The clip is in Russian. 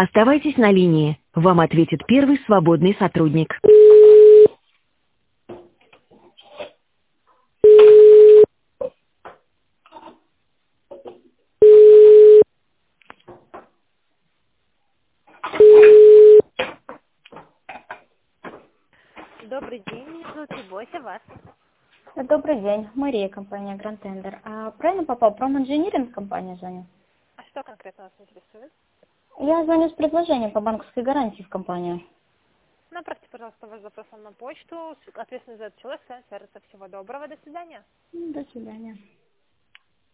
Оставайтесь на линии. Вам ответит первый свободный сотрудник. Добрый день, меня зовут Любовь, а вас? Добрый день, Мария, компания Grand Tender. Правильно попал? Проминжиниринг компания звоню? А что конкретно вас интересует? Я звоню с предложением по банковской гарантии в компанию. Направьте, пожалуйста, ваш запрос на почту. Ответственный за этот человек с вами свяжется. Всего доброго, до свидания. До свидания.